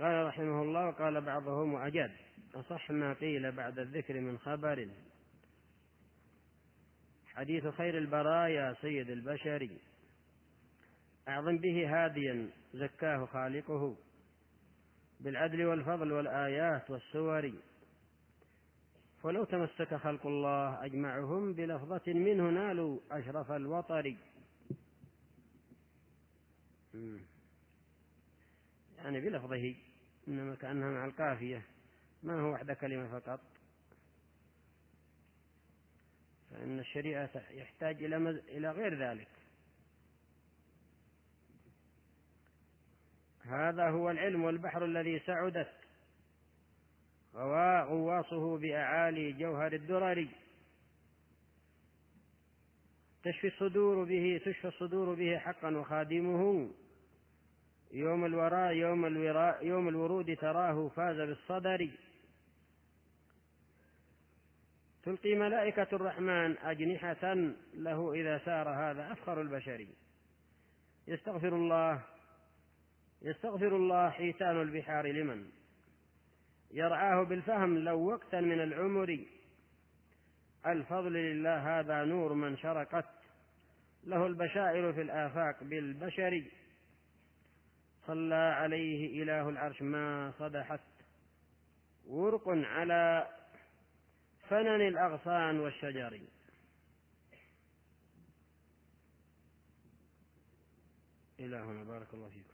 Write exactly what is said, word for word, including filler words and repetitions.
قال رحمه الله: قال بعضهم وأجد: أصح ما قيل بعد الذكر من خبر حديث خير البرايا سيد البشر، أعظم به هاديا زكاه خالقه بالعدل والفضل والآيات والسور، ولو تمسك خلق الله أجمعهم بلفظة منه نالوا أشرف الوطر. يعني بلفظه، إنما كأنها مع القافية، ما هو وحده كلمة فقط، فإن الشريعة يحتاج إلى مز... إلى غير ذلك. هذا هو العلم والبحر الذي سعدت غواصه بأعالي جوهر الدرر، تشفي الصدور به تشفى الصدور به حقا، وخادمه يوم الوراء يوم الوراء يوم الورود تراه فاز بالصدر. تلقي ملائكة الرحمن أجنحة له إذا سار هذا أفخر البشر. يستغفر الله يستغفر الله حيتان البحار لمن يرعاه بالفهم لو وقتا من العمر. الفضل لله هذا نور من شرقت له البشائر في الآفاق بالبشر. صلى عليه إله العرش ما صدحت ورق على فنن الأغصان والشجر. إلهنا بارك الله فيكم.